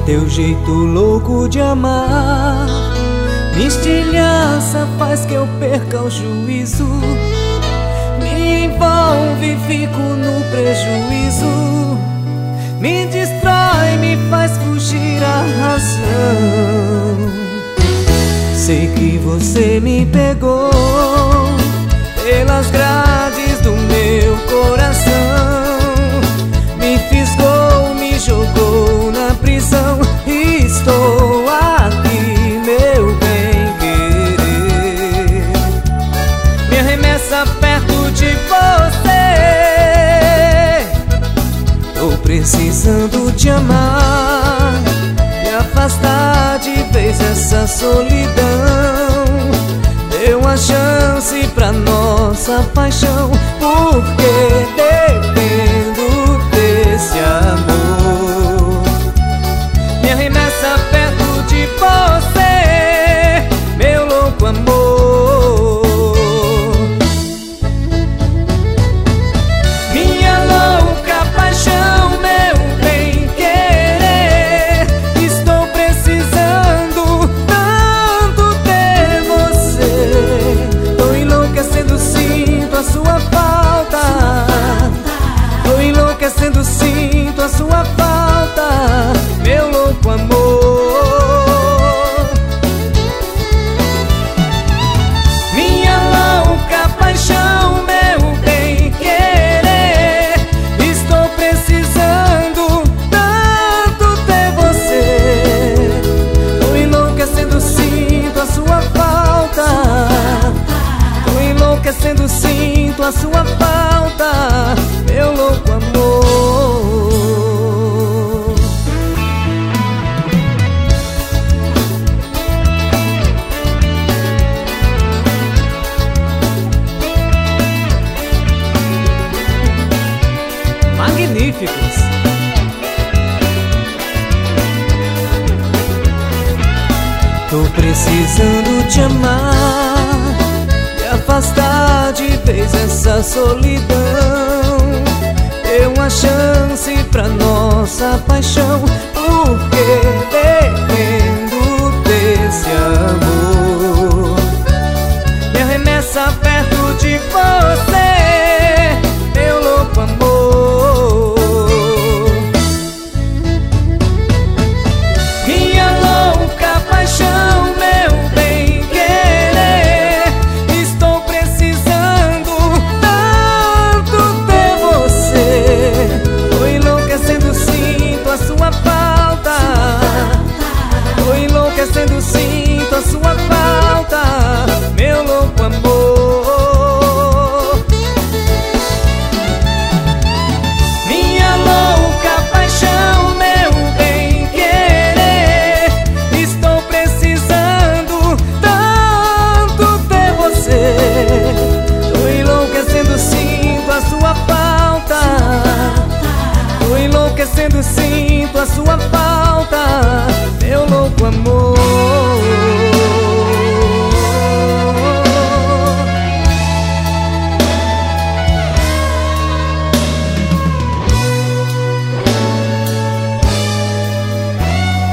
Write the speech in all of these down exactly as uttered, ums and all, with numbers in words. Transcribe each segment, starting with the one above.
Teu jeito louco de amar me estilhaça, faz que eu perca o juízo. Me envolve, fico no prejuízo. Me destrói, me faz fugir a razão. Sei que você me pegou pelas grades do meu coração. Me fisgou, me jogou na prisão. Estou aqui, meu bem-querer. Me arremessa perto de você. Tô precisando te amar e afastar de vez essa solidão. Dê uma chance pra nossa paixão, porque dependo desse amor. Me arremessa perto de você, meu louco amor. Minha louca paixão, meu bem-querer. Estou precisando tanto ter você. Tô enlouquecendo, sinto a sua falta. Tô enlouquecendo, sinto a sua falta, meu louco amor. Minha louca paixão, meu bem-querer. Estou precisando tanto ter você. Tô enlouquecendo, sinto a sua falta. Tô enlouquecendo, sinto a sua falta, meu louco amor. Magníficos. Tô precisando te amar e afastar de vez essa solidão. Dê uma chance pra nossa paixão, porque dependo desse amor. Me arremessa perto de você, meu louco amor. Minha louca paixão, meu bem-querer. Estou precisando tanto ter você. Tô enlouquecendo, sinto a sua falta. Tô enlouquecendo, sinto a sua falta, meu louco amor. Minha louca paixão, meu bem-querer. Estou precisando tanto ter você. Tô enlouquecendo, sinto a sua falta. Tô enlouquecendo, sinto a sua falta, meu louco amor.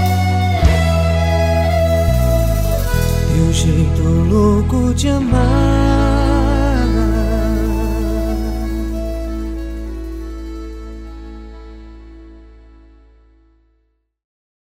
Teu jeito louco de amar